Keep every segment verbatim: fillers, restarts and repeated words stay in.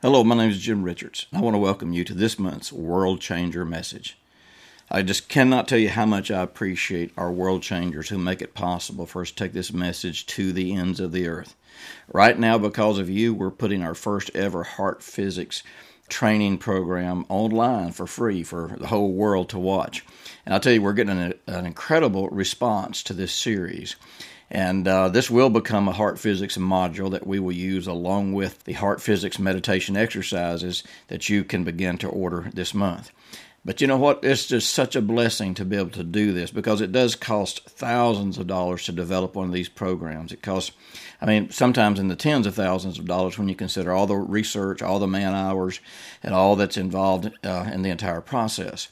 Hello, my name is Jim Richards. I want to welcome you to this month's World Changer message. I just cannot tell you how much I appreciate our world changers who make it possible for us to take this message to the ends of the earth. Right now, because of you, we're putting our first ever heart physics training program online for free for the whole world to watch. And I'll tell you, we're getting an, an incredible response to this series. And uh, this will become a heart physics module that we will use along with the heart physics meditation exercises that you can begin to order this month. But you know what? It's just such a blessing to be able to do this because it does cost thousands of dollars to develop one of these programs. It costs, I mean, sometimes in the tens of thousands of dollars when you consider all the research, all the man hours, and all that's involved uh, in the entire process.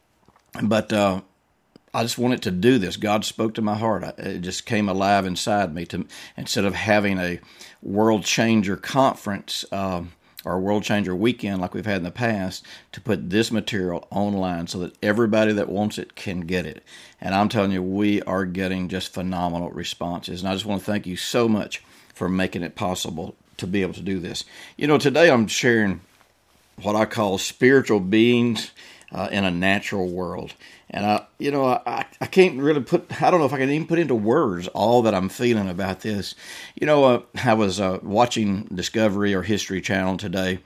But uh, I just wanted to do this. God spoke to my heart. It just came alive inside me. To instead of having a World Changer conference um, or a World Changer weekend like we've had in the past, to put this material online so that everybody that wants it can get it. And I'm telling you, we are getting just phenomenal responses. And I just want to thank you so much for making it possible to be able to do this. You know, today I'm sharing what I call spiritual beings uh, in a natural world. And, I, you know, I, I can't really put, I don't know if I can even put into words all that I'm feeling about this. You know, uh, I was uh, watching Discovery or History Channel today,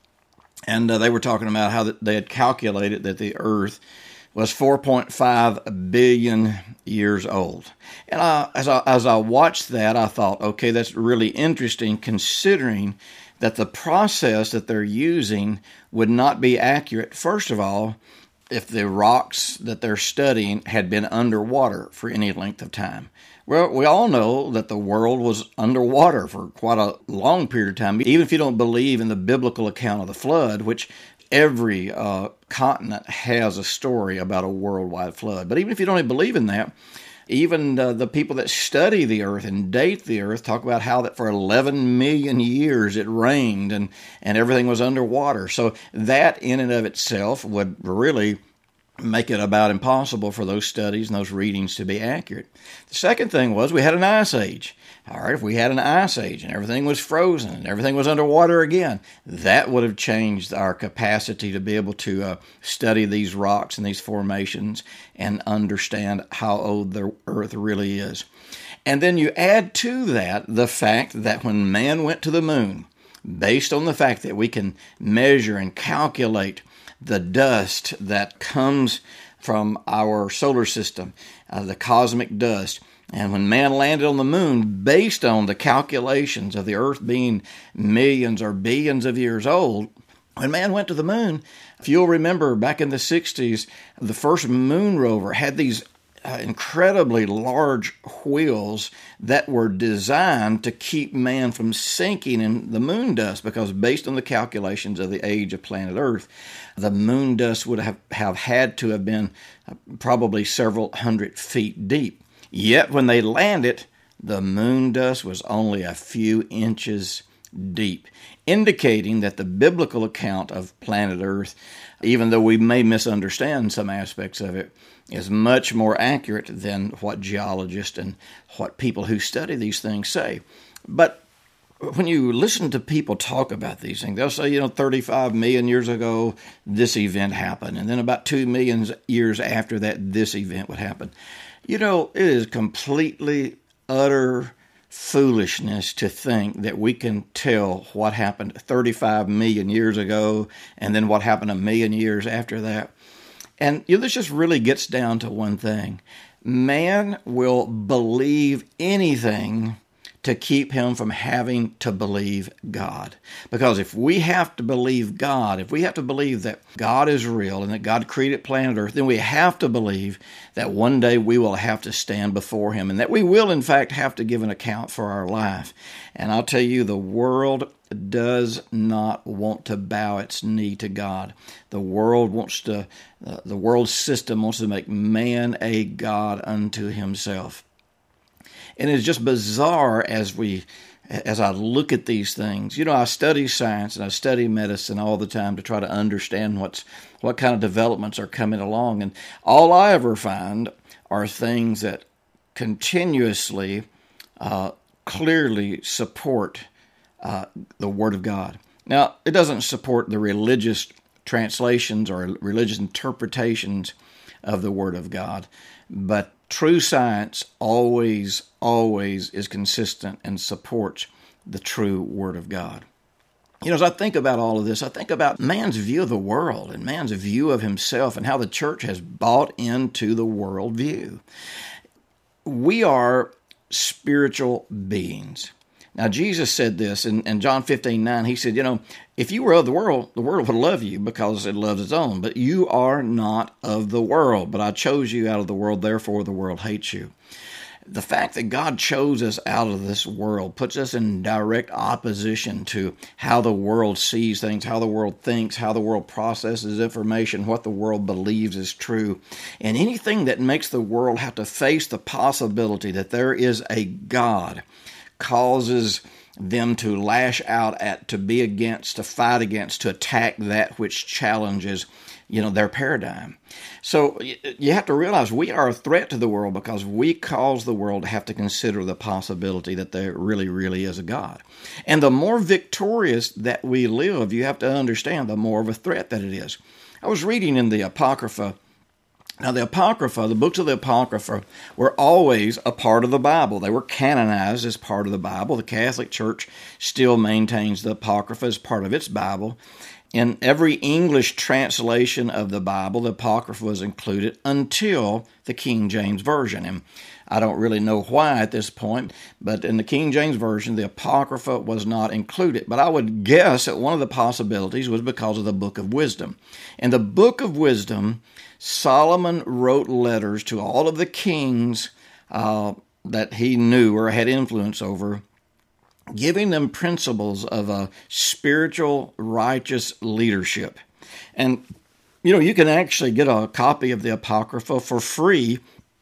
and uh, they were talking about how they had calculated that the Earth was four point five billion years old. And I, as, I, as I watched that, I thought, okay, that's really interesting considering that the process that they're using would not be accurate, first of all, if the rocks that they're studying had been underwater for any length of time. Well, we all know that the world was underwater for quite a long period of time, even if you don't believe in the biblical account of the flood, which every uh, continent has a story about a worldwide flood. But even if you don't even believe in that, even uh, the people that study the earth and date the earth talk about how that for eleven million years it rained and, and everything was underwater. So that in and of itself would really make it about impossible for those studies and those readings to be accurate. The second thing was we had an ice age. All right, if we had an ice age and everything was frozen and everything was underwater again, that would have changed our capacity to be able to uh, study these rocks and these formations and understand how old the earth really is. And then you add to that the fact that when man went to the moon, based on the fact that we can measure and calculate the dust that comes from our solar system, uh, the cosmic dust. And when man landed on the moon, based on the calculations of the earth being millions or billions of years old, when man went to the moon, if you'll remember back in the sixties, the first moon rover had these Uh, incredibly large wheels that were designed to keep man from sinking in the moon dust, because based on the calculations of the age of planet Earth, the moon dust would have, have had to have been uh, probably several hundred feet deep. Yet when they landed, the moon dust was only a few inches deep, indicating that the biblical account of planet Earth, even though we may misunderstand some aspects of it, is much more accurate than what geologists and what people who study these things say. But when you listen to people talk about these things, they'll say, you know, thirty-five million years ago, this event happened. And then about two million years after that, this event would happen. You know, it is completely utter foolishness to think that we can tell what happened thirty-five million years ago and then what happened a million years after that. And you know, this just really gets down to one thing. Man will believe anything to keep him from having to believe God. Because if we have to believe God, if we have to believe that God is real and that God created planet Earth, then we have to believe that one day we will have to stand before him and that we will, in fact, have to give an account for our life. And I'll tell you, the world does not want to bow its knee to God. The world wants to, uh, the world system wants to make man a God unto himself. And it's just bizarre as we, as I look at these things. You know, I study science and I study medicine all the time to try to understand what's, what kind of developments are coming along. And all I ever find are things that continuously, uh, clearly support uh, the Word of God. Now, it doesn't support the religious translations or religious interpretations of the Word of God, but true science always, always is consistent and supports the true Word of God. You know, as I think about all of this, I think about man's view of the world and man's view of himself and how the church has bought into the world view. We are spiritual beings. Now, Jesus said this in, in John fifteen nine. He said, you know, if you were of the world, the world would love you because it loves its own. But you are not of the world. But I chose you out of the world, therefore the world hates you. The fact that God chose us out of this world puts us in direct opposition to how the world sees things, how the world thinks, how the world processes information, what the world believes is true. And anything that makes the world have to face the possibility that there is a God causes them to lash out at, to be against, to fight against, to attack that which challenges, you know, their paradigm. So you have to realize we are a threat to the world because we cause the world to have to consider the possibility that there really, really is a God. And the more victorious that we live, you have to understand, the more of a threat that it is. I was reading in the Apocrypha. Now, the Apocrypha, the books of the Apocrypha, were always a part of the Bible. They were canonized as part of the Bible. The Catholic Church still maintains the Apocrypha as part of its Bible. In every English translation of the Bible, the Apocrypha was included until the King James Version. And I don't really know why at this point, but in the King James Version, the Apocrypha was not included. But I would guess that one of the possibilities was because of the Book of Wisdom. In the Book of Wisdom, Solomon wrote letters to all of the kings uh, that he knew or had influence over, giving them principles of a spiritual, righteous leadership. And, you know, you can actually get a copy of the Apocrypha for free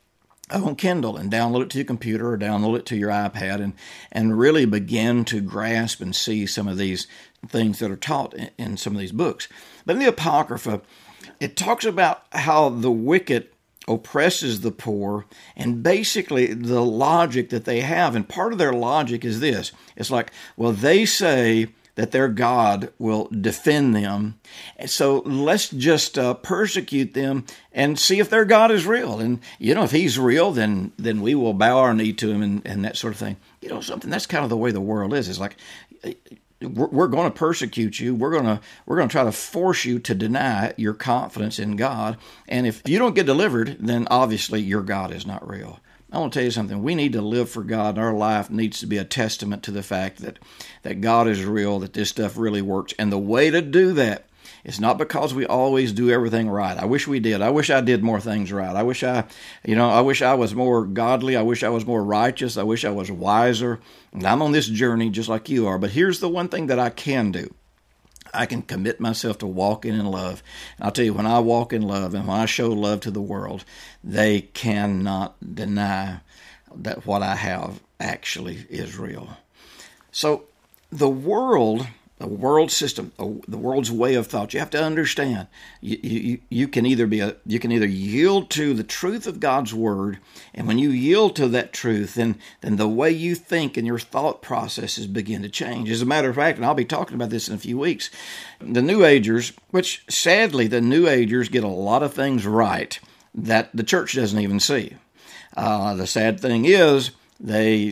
on Kindle and download it to your computer or download it to your iPad and, and really begin to grasp and see some of these things that are taught in, in some of these books. But in the Apocrypha, it talks about how the wicked oppresses the poor, and basically the logic that they have. And part of their logic is this. It's like, well, they say that their God will defend them, and so let's just uh, persecute them and see if their God is real. And, you know, if he's real, then then we will bow our knee to him and, and that sort of thing. You know, something that's kind of the way the world is. It's like, we're, we're going to persecute you. We're going to we're going to try to force you to deny your confidence in God. And if you don't get delivered, then obviously your God is not real. I want to tell you something. We need to live for God, and our life needs to be a testament to the fact that, that God is real, that this stuff really works. And the way to do that is not because we always do everything right. I wish we did. I wish I did more things right. I wish I, you know, I wish I was more godly. I wish I was more righteous. I wish I was wiser. And I'm on this journey just like you are. But here's the one thing that I can do. I can commit myself to walking in love. And I'll tell you, when I walk in love and when I show love to the world, they cannot deny that what I have actually is real. So the world, the world system, the world's way of thought, you have to understand. You, you, you can either be a, you can either yield to the truth of God's word, and when you yield to that truth, then then the way you think and your thought processes begin to change. As a matter of fact, and I'll be talking about this in a few weeks, the New Agers, which sadly the New Agers get a lot of things right that the church doesn't even see. Uh, the sad thing is they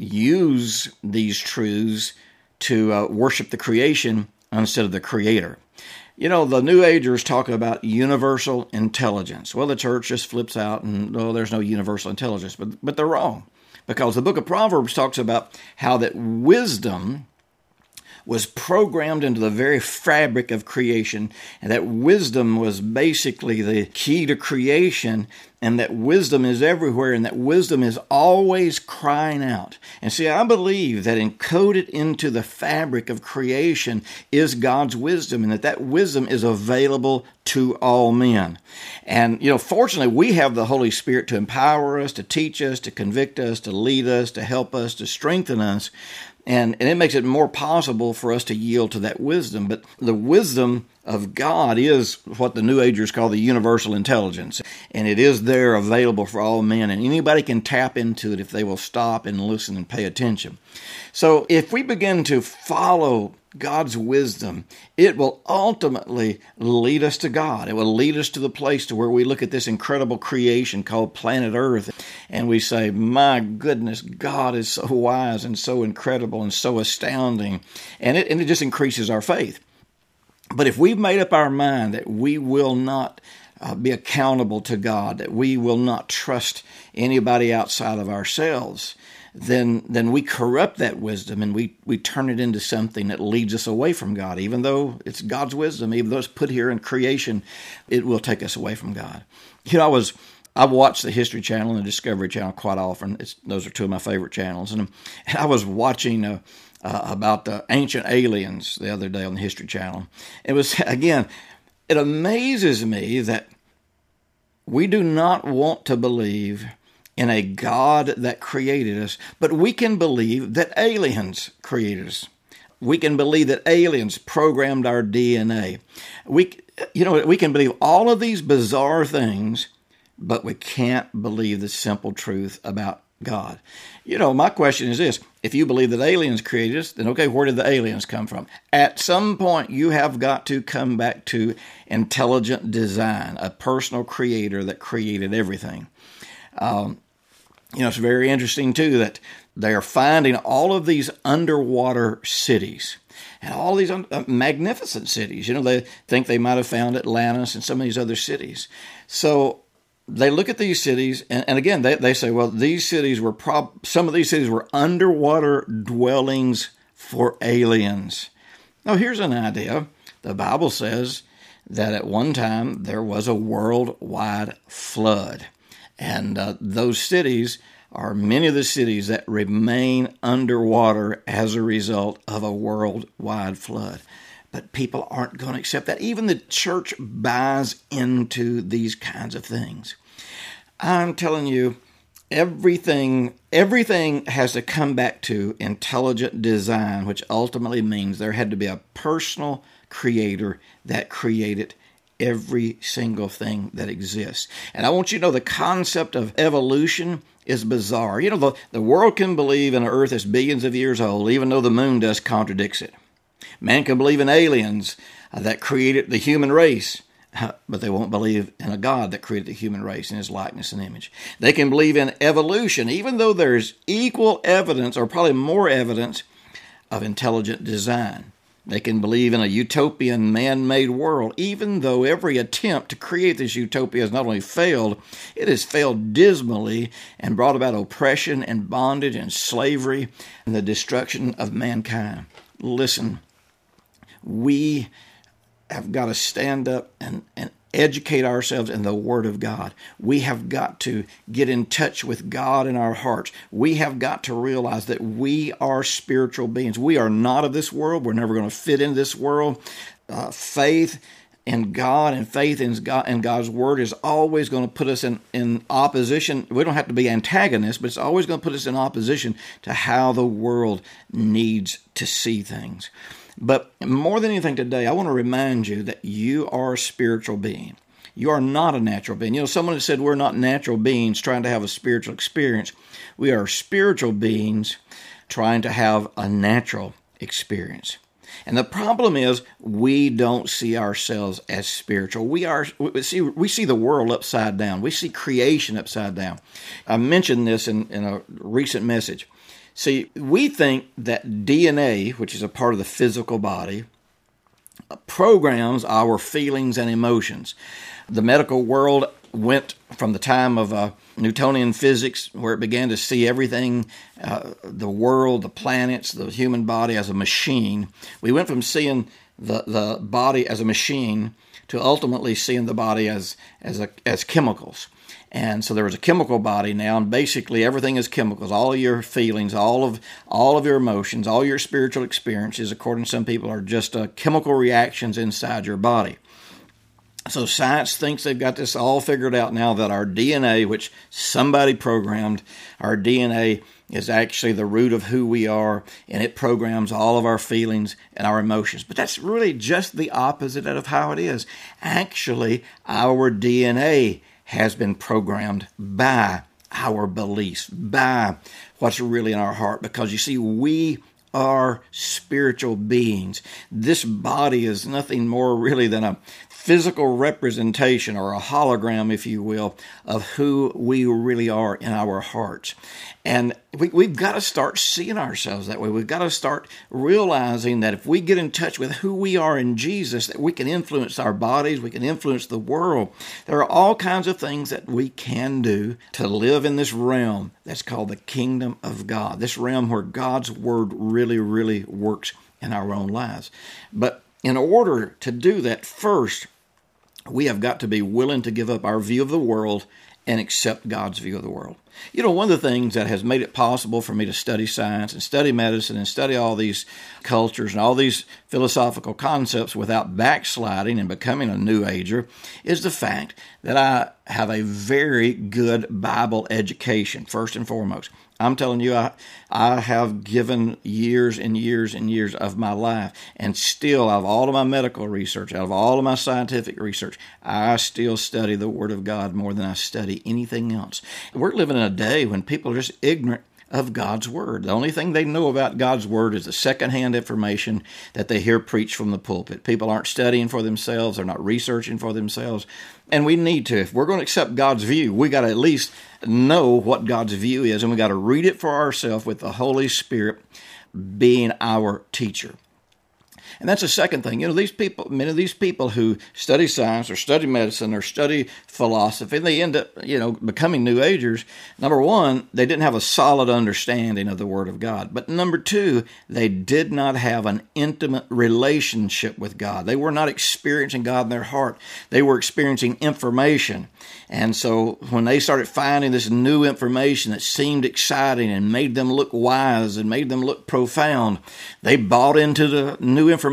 use these truths to uh, worship the creation instead of the Creator. You know, the New Agers talk about universal intelligence. Well, the church just flips out and, oh, there's no universal intelligence. But, but they're wrong, because the book of Proverbs talks about how that wisdom was programmed into the very fabric of creation, and that wisdom was basically the key to creation, and that wisdom is everywhere, and that wisdom is always crying out. And see, I believe that encoded into the fabric of creation is God's wisdom, and that that wisdom is available to all men. And, you know, fortunately, we have the Holy Spirit to empower us, to teach us, to convict us, to lead us, to help us, to strengthen us. And, and it makes it more possible for us to yield to that wisdom. But the wisdom of God is what the New Agers call the universal intelligence. And it is there available for all men. And anybody can tap into it if they will stop and listen and pay attention. So if we begin to follow God's wisdom, it will ultimately lead us to God. It will lead us to the place to where we look at this incredible creation called planet Earth, and we say, my goodness, God is so wise and so incredible and so astounding. And it, and it just increases our faith. But if we've made up our mind that we will not uh, be accountable to God, that we will not trust anybody outside of ourselves, then then we corrupt that wisdom and we, we turn it into something that leads us away from God. Even though it's God's wisdom, even though it's put here in creation, it will take us away from God. You know, I was I watch the History Channel and the Discovery Channel quite often. It's, those are two of my favorite channels. And, and I was watching uh, uh, about the ancient aliens the other day on the History Channel. It was, again, it amazes me that we do not want to believe in a God that created us, but we can believe that aliens created us. We can believe that aliens programmed our D N A. We, you know, we can believe all of these bizarre things, but we can't believe the simple truth about God. You know, my question is this: if you believe that aliens created us, then okay, where did the aliens come from? At some point, you have got to come back to intelligent design, a personal creator that created everything. Um, You know, it's very interesting, too, that they are finding all of these underwater cities and all these uh, magnificent cities. You know, they think they might have found Atlantis and some of these other cities. So they look at these cities, and, and again, they, they say, well, these cities were, prob- some of these cities were underwater dwellings for aliens. Now, here's an idea. The Bible says that at one time there was a worldwide flood. And uh, those cities are many of the cities that remain underwater as a result of a worldwide flood. But people aren't going to accept that. Even the church buys into these kinds of things. I'm telling you, everything, everything has to come back to intelligent design, which ultimately means there had to be a personal creator that created every single thing that exists. And I want you to know the concept of evolution is bizarre. You know, the, the world can believe in an earth that's billions of years old, even though the moon dust contradicts it. Man can believe in aliens uh, that created the human race, uh, but they won't believe in a God that created the human race in his likeness and image. They can believe in evolution, even though there's equal evidence, or probably more evidence, of intelligent design. They can believe in a utopian man-made world, even though every attempt to create this utopia has not only failed, it has failed dismally and brought about oppression and bondage and slavery and the destruction of mankind. Listen, we have got to stand up and, and educate ourselves in the Word of God. We have got to get in touch with God in our hearts. We have got to realize that we are spiritual beings. We are not of this world. We're never going to fit in this world. Uh, faith in God and faith in God and God's Word is always going to put us in, in opposition. We don't have to be antagonists, but it's always going to put us in opposition to how the world needs to see things. But more than anything today, I want to remind you that you are a spiritual being. You are not a natural being. You know, someone has said we're not natural beings trying to have a spiritual experience. We are spiritual beings trying to have a natural experience. And the problem is we don't see ourselves as spiritual. We are we see we see the world upside down. We see creation upside down. I mentioned this in, in a recent message. See, we think that D N A, which is a part of the physical body, programs our feelings and emotions. The medical world went from the time of uh, Newtonian physics, where it began to see everything, uh, the world, the planets, the human body as a machine. We went from seeing the, the body as a machine to ultimately seeing the body as as a, as chemicals. And so there is a chemical body now, and basically everything is chemicals. All of your feelings, all of all of your emotions, all your spiritual experiences, according to some people, are just uh, chemical reactions inside your body. So science thinks they've got this all figured out now, that our D N A, which somebody programmed, our D N A is actually the root of who we are, and it programs all of our feelings and our emotions. But that's really just the opposite of how it is. Actually, our D N A has been programmed by our beliefs, by what's really in our heart. Because you see, we are spiritual beings. This body is nothing more really than a physical representation, or a hologram, if you will, of who we really are in our hearts. And we, we've got to start seeing ourselves that way. We've got to start realizing that if we get in touch with who we are in Jesus, that we can influence our bodies, we can influence the world. There are all kinds of things that we can do to live in this realm that's called the kingdom of God, this realm where God's word really, really works in our own lives. But in order to do that, first, we have got to be willing to give up our view of the world and accept God's view of the world. You know, one of the things that has made it possible for me to study science and study medicine and study all these cultures and all these philosophical concepts without backsliding and becoming a New Ager is the fact that I have a very good Bible education, first and foremost. I'm telling you, I, I have given years and years and years of my life, and still, out of all of my medical research, out of all of my scientific research, I still study the Word of God more than I study anything else. We're living in a day when people are just ignorant of God's Word. The only thing they know about God's Word is the secondhand information that they hear preached from the pulpit. People aren't studying for themselves. They're not researching for themselves. And we need to. If we're going to accept God's view, we got to at least know what God's view is, and we got to read it for ourselves with the Holy Spirit being our teacher. And that's the second thing. You know, these people, many of these people who study science or study medicine or study philosophy, they end up, you know, becoming New Agers. Number one, they didn't have a solid understanding of the Word of God. But number two, they did not have an intimate relationship with God. They were not experiencing God in their heart. They were experiencing information. And so when they started finding this new information that seemed exciting and made them look wise and made them look profound, they bought into the new information.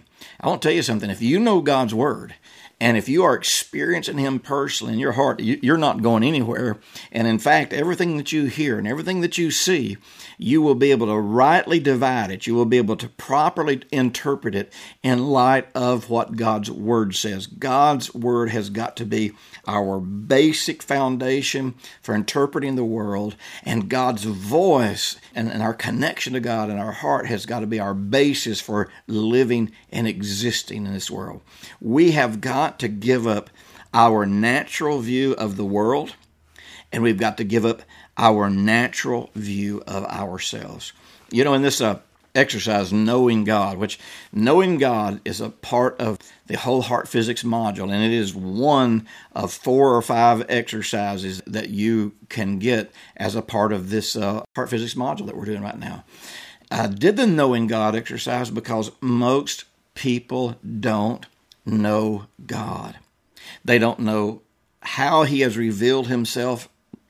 I want to tell you something. If you know God's Word, and if you are experiencing Him personally in your heart, you're not going anywhere. And in fact, everything that you hear and everything that you see, you will be able to rightly divide it. You will be able to properly interpret it in light of what God's Word says. God's Word has got to be our basic foundation for interpreting the world, and God's voice and, and our connection to God in our heart has got to be our basis for living and existing in this world. We have got to give up our natural view of the world, and we've got to give up our natural view of ourselves. You know, in this uh, exercise, Knowing God, which knowing God is a part of the whole Heart Physics module, and it is one of four or five exercises that you can get as a part of this uh, Heart Physics module that we're doing right now. I did the Knowing God exercise because most people don't know God. They don't know how He has revealed Himself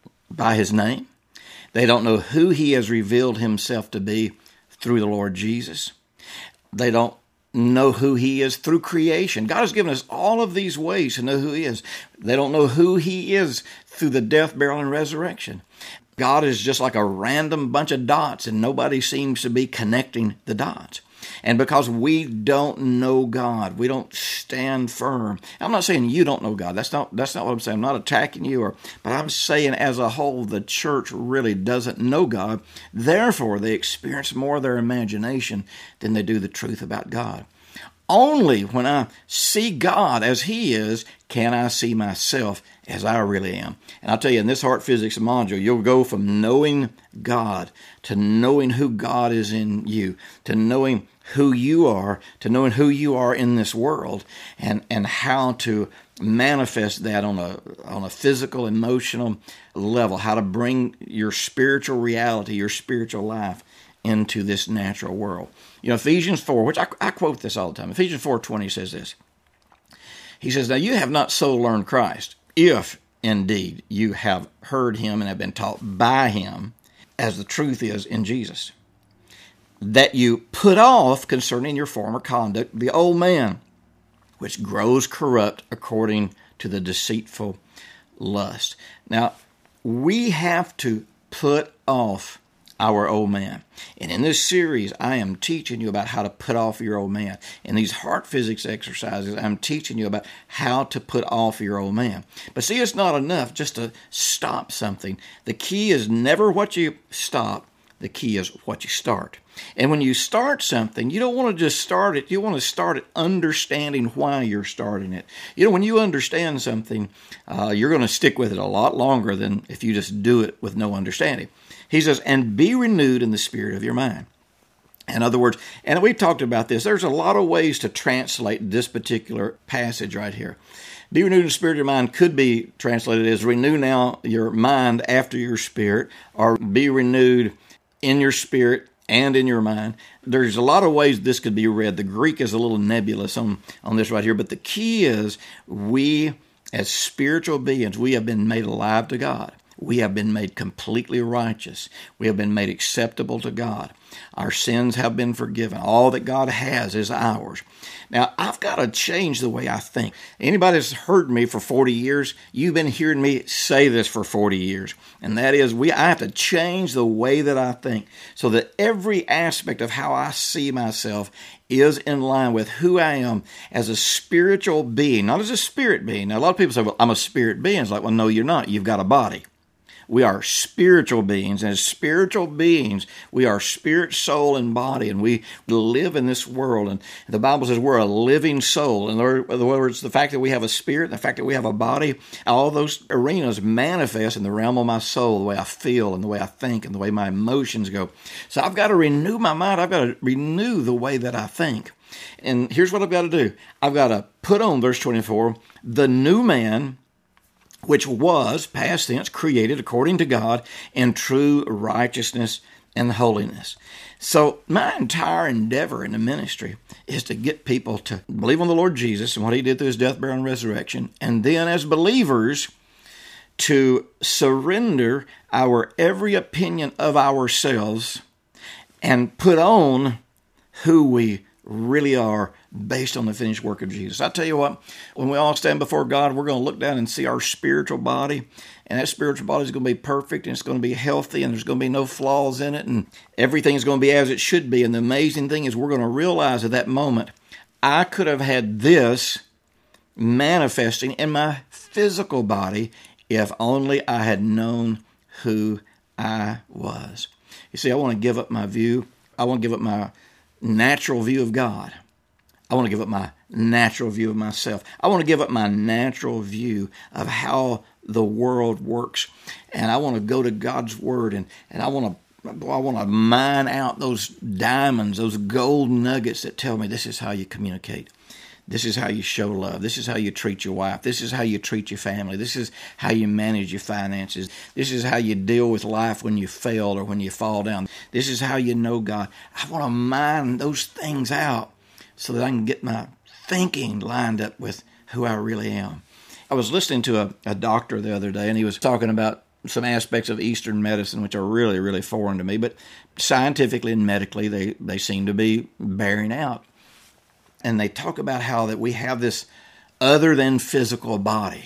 by His name. They don't know who He has revealed Himself to be through the Lord Jesus. They don't know who He is through creation. God has given us all of these ways to know who He is. They don't know who He is through the death, burial, and resurrection. God is just like a random bunch of dots, and nobody seems to be connecting the dots. And because we don't know God, we don't stand firm. I'm not saying you don't know God. That's not that's not what I'm saying. I'm not attacking you, or but I'm saying as a whole, the church really doesn't know God. Therefore, they experience more of their imagination than they do the truth about God. Only when I see God as He is, can I see myself as I really am. And I'll tell you, in this Heart Physics module, you'll go from knowing God to knowing who God is in you, to knowing who you are, to knowing who you are in this world, and, and how to manifest that on a on a physical, emotional level, how to bring your spiritual reality, your spiritual life into this natural world. You know, Ephesians four, which I, I quote this all the time, Ephesians four twenty says this. He says, "Now you have not so learned Christ, if indeed you have heard Him and have been taught by Him, as the truth is in Jesus, that you put off concerning your former conduct the old man, which grows corrupt according to the deceitful lust." Now, we have to put off our old man. And in this series, I am teaching you about how to put off your old man. In these Heart Physics exercises, I'm teaching you about how to put off your old man. But see, it's not enough just to stop something. The key is never what you stop. The key is what you start. And when you start something, you don't want to just start it. You want to start it understanding why you're starting it. You know, when you understand something, uh, you're going to stick with it a lot longer than if you just do it with no understanding. He says, and be renewed in the spirit of your mind. In other words, and we've talked about this, there's a lot of ways to translate this particular passage right here. Be renewed in the spirit of your mind could be translated as renew now your mind after your spirit, or be renewed in your spirit and in your mind. There's a lot of ways this could be read. The Greek is a little nebulous on, on this right here, but the key is we, as spiritual beings, we have been made alive to God. We have been made completely righteous. We have been made acceptable to God. Our sins have been forgiven. All that God has is ours. Now, I've got to change the way I think. Anybody that's heard me for forty years, you've been hearing me say this for forty years. And that is, we I have to change the way that I think so that every aspect of how I see myself is in line with who I am as a spiritual being, not as a spirit being. Now, a lot of people say, well, I'm a spirit being. It's like, well, no, you're not. You've got a body. We are spiritual beings, and as spiritual beings, we are spirit, soul, and body, and we live in this world. And the Bible says we're a living soul. In other words, the fact that we have a spirit, the fact that we have a body, all those arenas manifest in the realm of my soul, the way I feel and the way I think and the way my emotions go. So I've got to renew my mind. I've got to renew the way that I think. And here's what I've got to do. I've got to put on, verse twenty-four, the new man, which was, past tense, created according to God in true righteousness and holiness. So my entire endeavor in the ministry is to get people to believe on the Lord Jesus and what he did through his death, burial, and resurrection, and then as believers to surrender our every opinion of ourselves and put on who we really are based on the finished work of Jesus. I tell you what, when we all stand before God, we're going to look down and see our spiritual body, and that spiritual body is going to be perfect, and it's going to be healthy, and there's going to be no flaws in it, and everything is going to be as it should be. And the amazing thing is we're going to realize at that moment, I could have had this manifesting in my physical body if only I had known who I was. You see, I want to give up my view. I want to give up my natural view of God. I want to give up my natural view of myself. I want to give up my natural view of how the world works. And I want to go to God's Word, and, and I want to I want to mine out those diamonds, those gold nuggets that tell me this is how you communicate. This is how you show love. This is how you treat your wife. This is how you treat your family. This is how you manage your finances. This is how you deal with life when you fail or when you fall down. This is how you know God. I want to mine those things out so that I can get my thinking lined up with who I really am. I was listening to a, a doctor the other day, and he was talking about some aspects of Eastern medicine, which are really, really foreign to me, but scientifically and medically, they, they seem to be bearing out. And they talk about how that we have this other than physical body,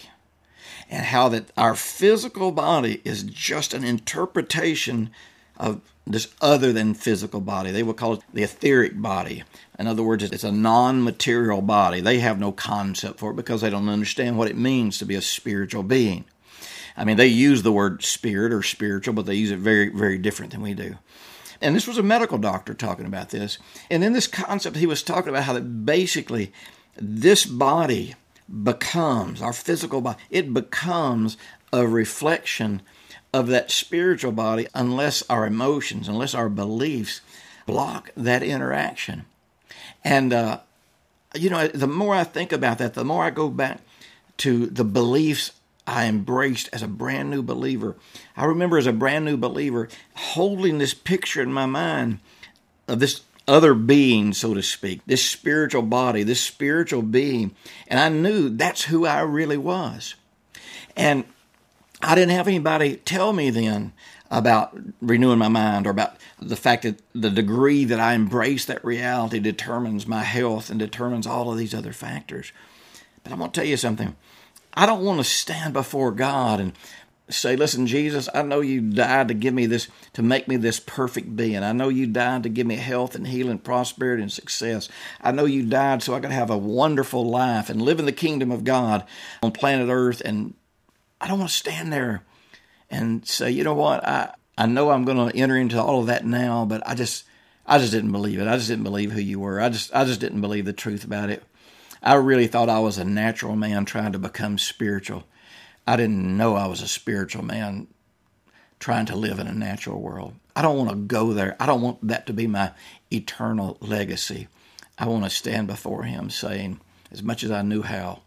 and how that our physical body is just an interpretation of this other than physical body. They would call it the etheric body. In other words, it's a non-material body. They have no concept for it because they don't understand what it means to be a spiritual being. I mean, they use the word spirit or spiritual, but they use it very, very different than we do. And this was a medical doctor talking about this. And in this concept, he was talking about how that basically this body becomes, our physical body, it becomes a reflection of that spiritual body unless our emotions, unless our beliefs block that interaction. And, uh, you know, the more I think about that, the more I go back to the beliefs I embraced as a brand new believer. I remember as a brand new believer holding this picture in my mind of this other being, so to speak, this spiritual body, this spiritual being. And I knew that's who I really was. And I didn't have anybody tell me then about renewing my mind or about the fact that the degree that I embrace that reality determines my health and determines all of these other factors. But I'm going to tell you something. I don't want to stand before God and say, listen, Jesus, I know you died to give me this, to make me this perfect being. I know you died to give me health and healing, prosperity and success. I know you died so I could have a wonderful life and live in the kingdom of God on planet Earth. And I don't want to stand there and say, you know what, I, I know I'm going to enter into all of that now, but I just, I just didn't believe it. I just didn't believe who you were. I just, I just didn't believe the truth about it. I really thought I was a natural man trying to become spiritual. I didn't know I was a spiritual man trying to live in a natural world. I don't want to go there. I don't want that to be my eternal legacy. I want to stand before him saying, as much as I knew how,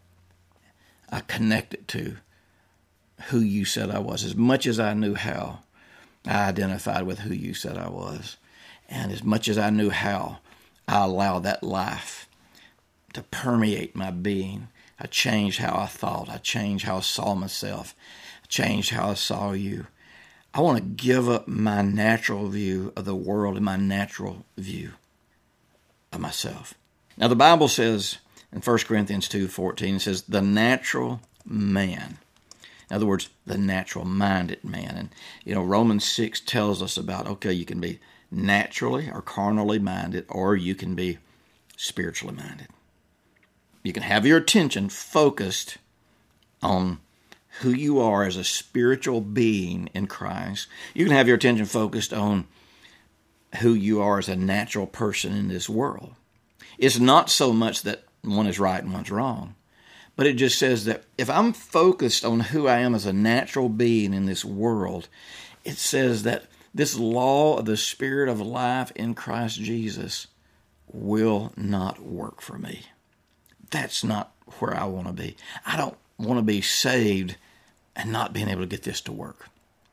I connected to who you said I was. As much as I knew how, I identified with who you said I was. And as much as I knew how, I allowed that life to permeate my being. I changed how I thought. I changed how I saw myself. I changed how I saw you. I want to give up my natural view of the world and my natural view of myself. Now, the Bible says in First Corinthians two fourteen, it says, the natural man. In other words, the natural-minded man. And, you know, Romans six tells us about, okay, you can be naturally or carnally minded, or you can be spiritually minded. You can have your attention focused on who you are as a spiritual being in Christ. You can have your attention focused on who you are as a natural person in this world. It's not so much that one is right and one's wrong, but it just says that if I'm focused on who I am as a natural being in this world, it says that this law of the Spirit of life in Christ Jesus will not work for me. That's not where I want to be. I don't want to be saved and not being able to get this to work.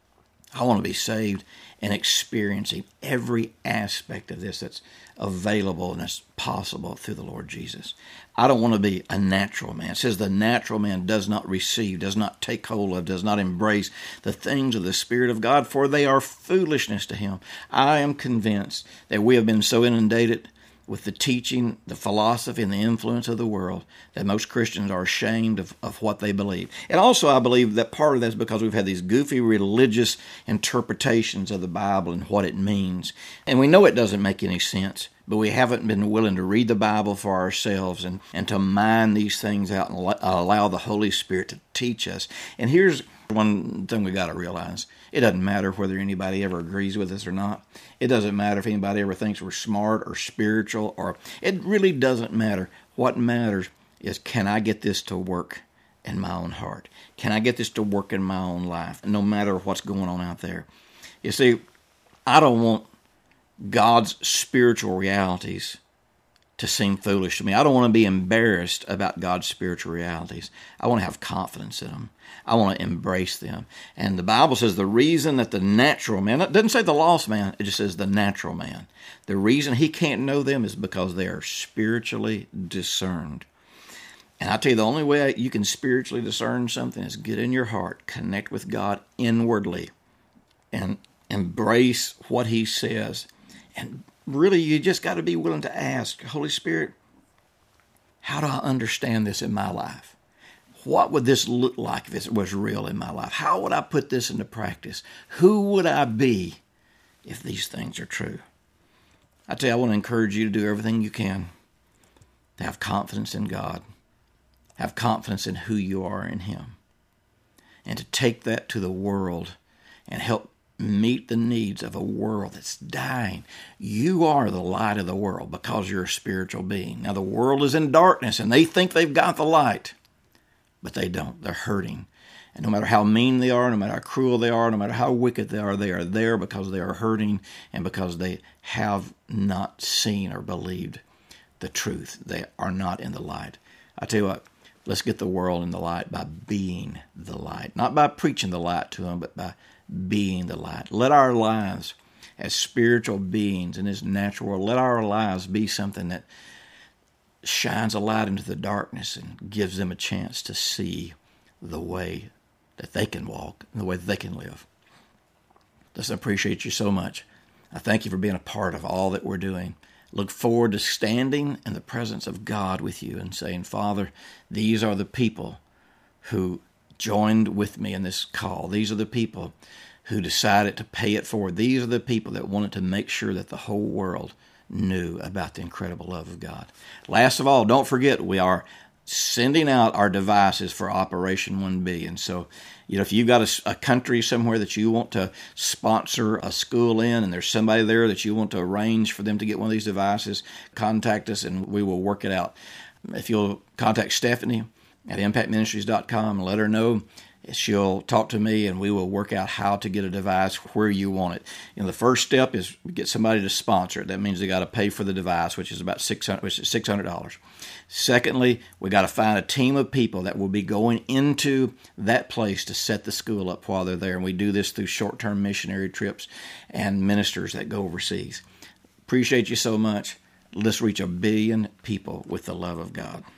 I want to be saved and experiencing every aspect of this that's available and that's possible through the Lord Jesus. I don't want to be a natural man. It says the natural man does not receive, does not take hold of, does not embrace the things of the Spirit of God, for they are foolishness to him. I am convinced that we have been so inundated with the teaching, the philosophy, and the influence of the world, that most Christians are ashamed of, of what they believe. And also I believe that part of that is because we've had these goofy religious interpretations of the Bible and what it means. And we know it doesn't make any sense, but we haven't been willing to read the Bible for ourselves and, and to mine these things out and allow the Holy Spirit to teach us. And here's one thing we got to realize. It doesn't matter whether anybody ever agrees with us or not. It doesn't matter if anybody ever thinks we're smart or spiritual, or it really doesn't matter. What matters is, can I get this to work in my own heart? Can I get this to work in my own life, no matter what's going on out there? You see, I don't want God's spiritual realities to seem foolish to me. I don't want to be embarrassed about God's spiritual realities. I want to have confidence in them. I want to embrace them. And the Bible says the reason that the natural man, it doesn't say the lost man, it just says the natural man. The reason he can't know them is because they are spiritually discerned. And I tell you, the only way you can spiritually discern something is get in your heart, connect with God inwardly, and embrace what he says. And really, you just got to be willing to ask, Holy Spirit, how do I understand this in my life? What would this look like if it was real in my life? How would I put this into practice? Who would I be if these things are true? I tell you, I want to encourage you to do everything you can to have confidence in God, have confidence in who you are in him, and to take that to the world and help meet the needs of a world that's dying. You are the light of the world because you're a spiritual being. Now, the world is in darkness, and they think they've got the light, but they don't. They're hurting. And no matter how mean they are, no matter how cruel they are, no matter how wicked they are, they are there because they are hurting and because they have not seen or believed the truth. They are not in the light. I tell you what, let's get the world in the light by being the light. Not by preaching the light to them, but by being the light. Let our lives as spiritual beings in this natural world, let our lives be something that shines a light into the darkness and gives them a chance to see the way that they can walk and the way that they can live. Listen, I appreciate you so much. I thank you for being a part of all that we're doing. Look forward to standing in the presence of God with you and saying, Father, these are the people who joined with me in this call. These are the people who decided to pay it forward. These are the people that wanted to make sure that the whole world knew about the incredible love of God. Last of all, don't forget we are sending out our devices for Operation one billion. So, you know, if you've got a, a country somewhere that you want to sponsor a school in, and there's somebody there that you want to arrange for them to get one of these devices, contact us and we will work it out. If you'll contact Stephanie at impact ministries dot com and let her know, she'll talk to me and we will work out how to get a device where you want it. You know, the first step is get somebody to sponsor it. That means they got to pay for the device, which is about six hundred, which is six hundred dollars. Secondly, we got to find a team of people that will be going into that place to set the school up while they're there. And we do this through short-term missionary trips and ministers that go overseas. Appreciate you so much. Let's reach a billion people with the love of God.